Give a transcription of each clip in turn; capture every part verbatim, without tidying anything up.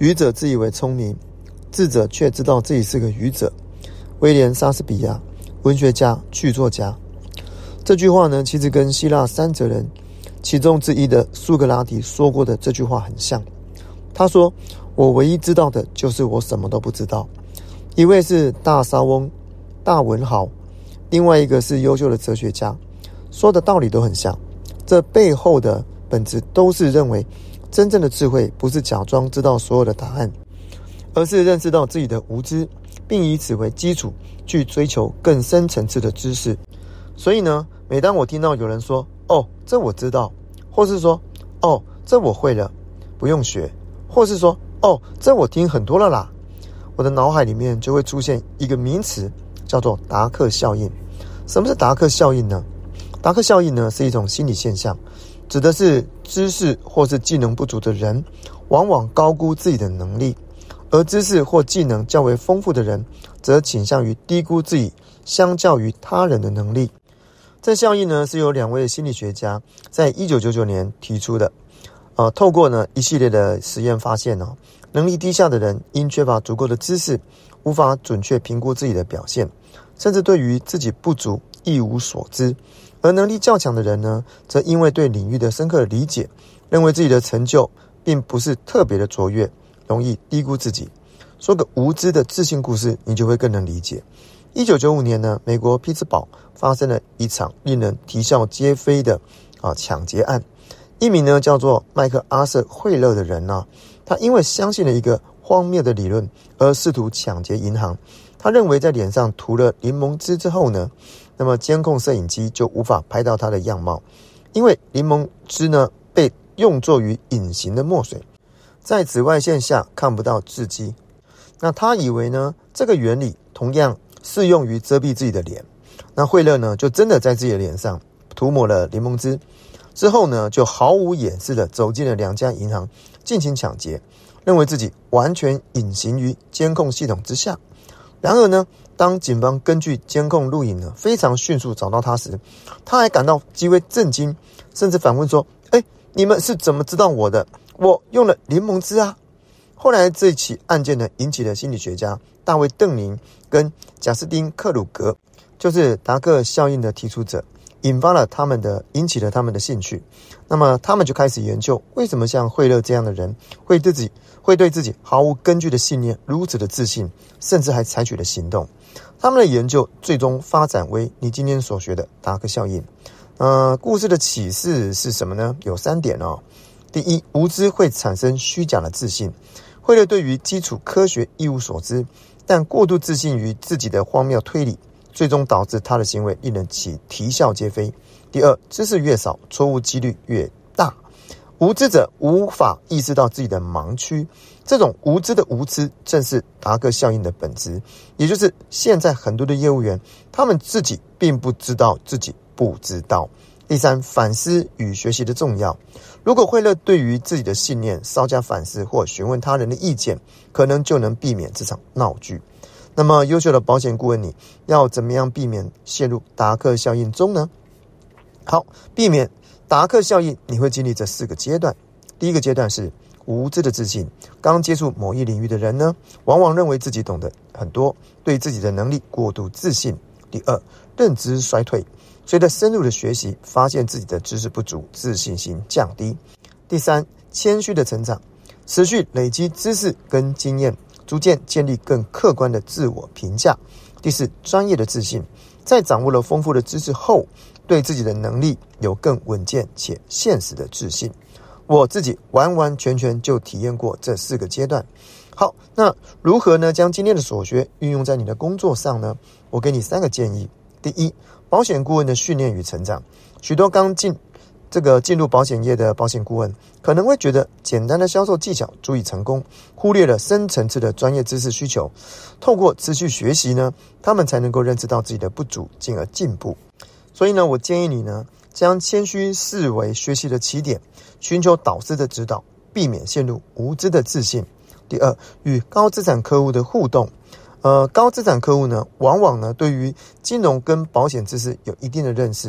愚者自以为聪明，智者却知道自己是个愚者。威廉·莎士比亚，文学家、剧作家。这句话呢，其实跟希腊三哲人其中之一的苏格拉底说过的这句话很像。他说，我唯一知道的就是我什么都不知道。一位是大莎翁、大文豪，另外一个是优秀的哲学家，说的道理都很像。这背后的本质都是认为，真正的智慧不是假装知道所有的答案，而是认识到自己的无知，并以此为基础去追求更深层次的知识。所以呢，每当我听到有人说，哦，这我知道，或是说，哦，这我会了，不用学，或是说，哦，这我听很多了啦，我的脑海里面就会出现一个名词，叫做达克效应。什么是达克效应呢？达克效应呢，是一种心理现象，指的是知识或是技能不足的人，往往高估自己的能力，而知识或技能较为丰富的人，则倾向于低估自己相较于他人的能力。这效应呢，是由两位心理学家在一九九九年提出的。呃，透过呢一系列的实验发现哦，能力低下的人因缺乏足够的知识，无法准确评估自己的表现，甚至对于自己不足一无所知。而能力较强的人呢，则因为对领域的深刻的理解，认为自己的成就并不是特别的卓越，容易低估自己。说个无知的自信故事，你就会更能理解。一九九五年呢，美国匹兹堡发生了一场令人啼笑皆非的啊抢劫案。一名呢叫做麦克阿瑟惠勒的人啊，他因为相信了一个荒谬的理论而试图抢劫银行。他认为在脸上涂了柠檬汁之后呢，那么监控摄影机就无法拍到他的样貌，因为柠檬汁呢被用作于隐形的墨水，在紫外线下看不到字迹。那他以为呢，这个原理同样适用于遮蔽自己的脸。那惠勒呢，就真的在自己的脸上涂抹了柠檬汁，之后呢，就毫无掩饰的走进了两家银行进行抢劫，认为自己完全隐形于监控系统之下。然而呢，当警方根据监控录影呢，非常迅速找到他时，他还感到极为震惊，甚至反问说：哎，你们是怎么知道我的？我用了柠檬汁啊！后来这起案件呢，引起了心理学家大卫·邓宁跟贾斯汀·克鲁格，就是达克效应的提出者，引发了他们的引起了他们的兴趣。那么他们就开始研究，为什么像惠勒这样的人会自己会对自己毫无根据的信念如此的自信，甚至还采取了行动。他们的研究最终发展为你今天所学的达克效应。呃，故事的启示是什么呢？有三点哦。第一，无知会产生虚假的自信。惠勒对于基础科学一无所知，但过度自信于自己的荒谬推理，最终导致他的行为令人起啼笑皆非。第二，知识越少，错误几率越大。无知者无法意识到自己的盲区，这种无知的无知正是达克效应的本质，也就是现在很多的业务员，他们自己并不知道自己不知道。第三，反思与学习的重要。如果惠勒对于自己的信念稍加反思或询问他人的意见，可能就能避免这场闹剧。那么优秀的保险顾问，你要怎么样避免陷入达克效应中呢？好，避免达克效应，你会经历这四个阶段。第一个阶段是无知的自信。刚接触某一领域的人呢，往往认为自己懂得很多，对自己的能力过度自信。第二，认知衰退。随着深入的学习，发现自己的知识不足，自信心降低。第三，谦虚的成长，持续累积知识跟经验，逐渐建立更客观的自我评价。第四，专业的自信，在掌握了丰富的知识后，对自己的能力有更稳健且现实的自信。我自己完完全全就体验过这四个阶段。好，那如何呢将今天的所学运用在你的工作上呢？我给你三个建议。第一，保险顾问的训练与成长。许多刚进这个进入保险业的保险顾问可能会觉得简单的销售技巧足以成功，忽略了深层次的专业知识需求。透过持续学习呢，他们才能够认识到自己的不足，进而进步。所以呢，我建议你呢，将谦虚视为学习的起点，寻求导师的指导，避免陷入无知的自信。第二，与高资产客户的互动。呃，高资产客户呢，往往呢对于金融跟保险知识有一定的认识，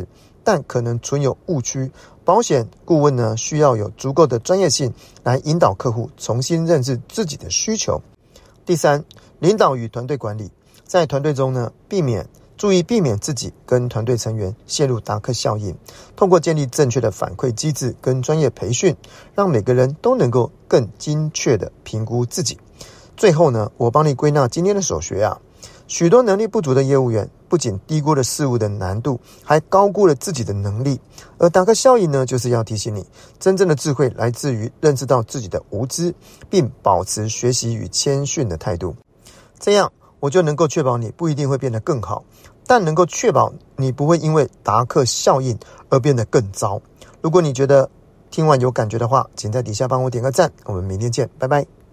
但可能存有误区。保险顾问呢，需要有足够的专业性来引导客户重新认识自己的需求。第三，领导与团队管理，在团队中呢，避免注意避免自己跟团队成员陷入达克效应，通过建立正确的反馈机制跟专业培训，让每个人都能够更精确的评估自己。最后呢，我帮你归纳今天的所学啊，许多能力不足的业务员不仅低估了事物的难度，还高估了自己的能力。而达克效应呢，就是要提醒你，真正的智慧来自于认识到自己的无知，并保持学习与谦逊的态度。这样我就能够确保你不一定会变得更好，但能够确保你不会因为达克效应而变得更糟。如果你觉得听完有感觉的话，请在底下帮我点个赞，我们明天见，拜拜。